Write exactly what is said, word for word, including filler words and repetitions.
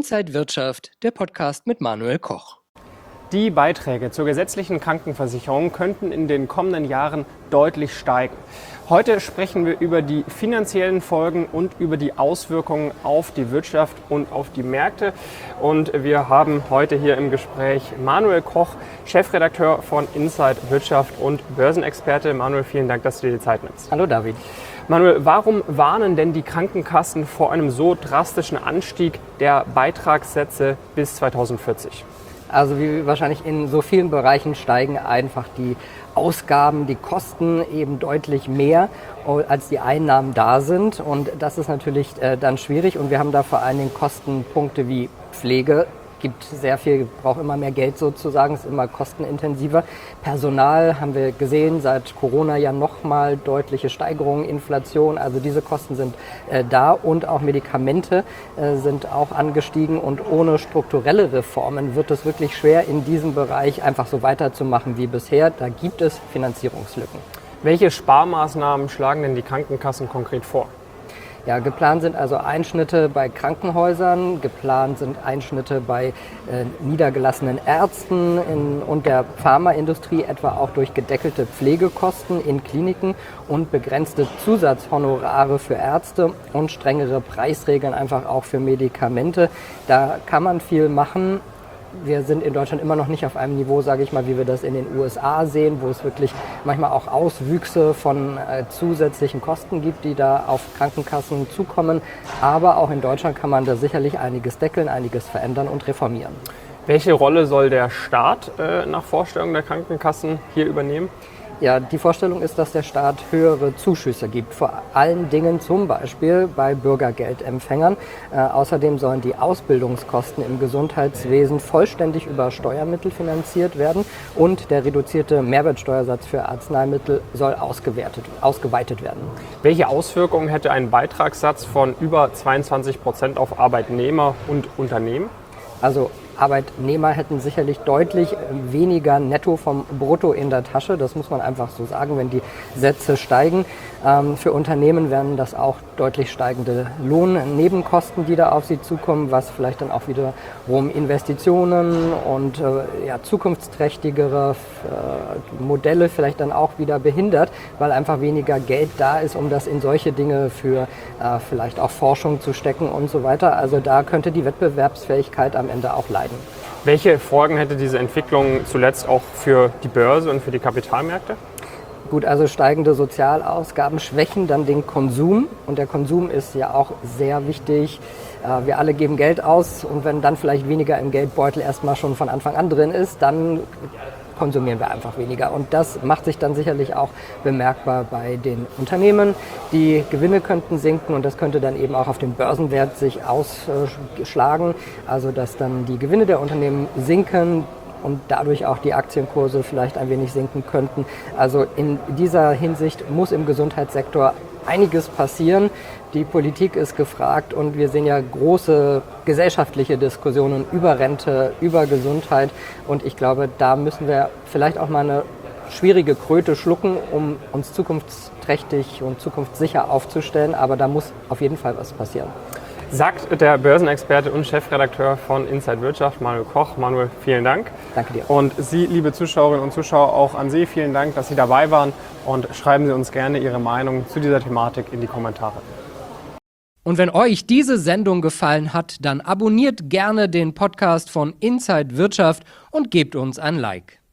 Inside Wirtschaft, der Podcast mit Manuel Koch. Die Beiträge zur gesetzlichen Krankenversicherung könnten in den kommenden Jahren deutlich steigen. Heute sprechen wir über die finanziellen Folgen und über die Auswirkungen auf die Wirtschaft und auf die Märkte. Und wir haben heute hier im Gespräch Manuel Koch, Chefredakteur von Inside Wirtschaft und Börsenexperte. Manuel, vielen Dank, dass du dir die Zeit nimmst. Hallo David. Manuel, warum warnen denn die Krankenkassen vor einem so drastischen Anstieg der Beitragssätze bis zweitausendvierzig? Also wie wahrscheinlich in so vielen Bereichen steigen einfach die Ausgaben, die Kosten eben deutlich mehr, als die Einnahmen da sind. Und das ist natürlich äh, dann schwierig. Und wir haben da vor allen Dingen Kostenpunkte wie Pflege. Gibt sehr viel, braucht immer mehr Geld sozusagen, ist immer kostenintensiver. Personal haben wir gesehen, seit Corona ja nochmal deutliche Steigerungen, Inflation, also diese Kosten sind äh, da und auch Medikamente äh, sind auch angestiegen und ohne strukturelle Reformen wird es wirklich schwer, in diesem Bereich einfach so weiterzumachen wie bisher. Da gibt es Finanzierungslücken. Welche Sparmaßnahmen schlagen denn die Krankenkassen konkret vor? Ja, geplant sind also Einschnitte bei Krankenhäusern, geplant sind Einschnitte bei äh, niedergelassenen Ärzten in, und der Pharmaindustrie, etwa auch durch gedeckelte Pflegekosten in Kliniken und begrenzte Zusatzhonorare für Ärzte und strengere Preisregeln einfach auch für Medikamente. Da kann man viel machen. Wir sind in Deutschland immer noch nicht auf einem Niveau, sage ich mal, wie wir das in den U S A sehen, wo es wirklich manchmal auch Auswüchse von äh, zusätzlichen Kosten gibt, die da auf Krankenkassen zukommen. Aber auch in Deutschland kann man da sicherlich einiges deckeln, einiges verändern und reformieren. Welche Rolle soll der Staat äh, nach Vorstellung der Krankenkassen hier übernehmen? Ja, die Vorstellung ist, dass der Staat höhere Zuschüsse gibt, vor allen Dingen zum Beispiel bei Bürgergeldempfängern. Äh, außerdem sollen die Ausbildungskosten im Gesundheitswesen vollständig über Steuermittel finanziert werden und der reduzierte Mehrwertsteuersatz für Arzneimittel soll ausgewertet, ausgeweitet werden. Welche Auswirkungen hätte ein Beitragssatz von über zweiundzwanzig Prozent auf Arbeitnehmer und Unternehmen? Also Arbeitnehmer hätten sicherlich deutlich weniger Netto vom Brutto in der Tasche. Das muss man einfach so sagen, wenn die Sätze steigen. Ähm, für Unternehmen wären das auch deutlich steigende Lohnnebenkosten, die da auf sie zukommen, was vielleicht dann auch wiederum Investitionen und äh, ja, zukunftsträchtigere äh, Modelle vielleicht dann auch wieder behindert, weil einfach weniger Geld da ist, um das in solche Dinge für äh, vielleicht auch Forschung zu stecken und so weiter. Also da könnte die Wettbewerbsfähigkeit am Ende auch leiden. Welche Folgen hätte diese Entwicklung zuletzt auch für die Börse und für die Kapitalmärkte? Gut, also steigende Sozialausgaben schwächen dann den Konsum und der Konsum ist ja auch sehr wichtig. Wir alle geben Geld aus und wenn dann vielleicht weniger im Geldbeutel erstmal schon von Anfang an drin ist, dann konsumieren wir einfach weniger. Und das macht sich dann sicherlich auch bemerkbar bei den Unternehmen. Die Gewinne könnten sinken und das könnte dann eben auch auf den Börsenwert sich ausschlagen. Also dass dann die Gewinne der Unternehmen sinken und dadurch auch die Aktienkurse vielleicht ein wenig sinken könnten. Also in dieser Hinsicht muss im Gesundheitssektor einiges passieren. Die Politik ist gefragt und wir sehen ja große gesellschaftliche Diskussionen über Rente, über Gesundheit und ich glaube, da müssen wir vielleicht auch mal eine schwierige Kröte schlucken, um uns zukunftsträchtig und zukunftssicher aufzustellen, aber da muss auf jeden Fall was passieren. Sagt der Börsenexperte und Chefredakteur von Inside Wirtschaft, Manuel Koch. Manuel, vielen Dank. Danke dir. Und Sie, liebe Zuschauerinnen und Zuschauer, auch an Sie vielen Dank, dass Sie dabei waren und schreiben Sie uns gerne Ihre Meinung zu dieser Thematik in die Kommentare. Und wenn euch diese Sendung gefallen hat, dann abonniert gerne den Podcast von Inside Wirtschaft und gebt uns ein Like.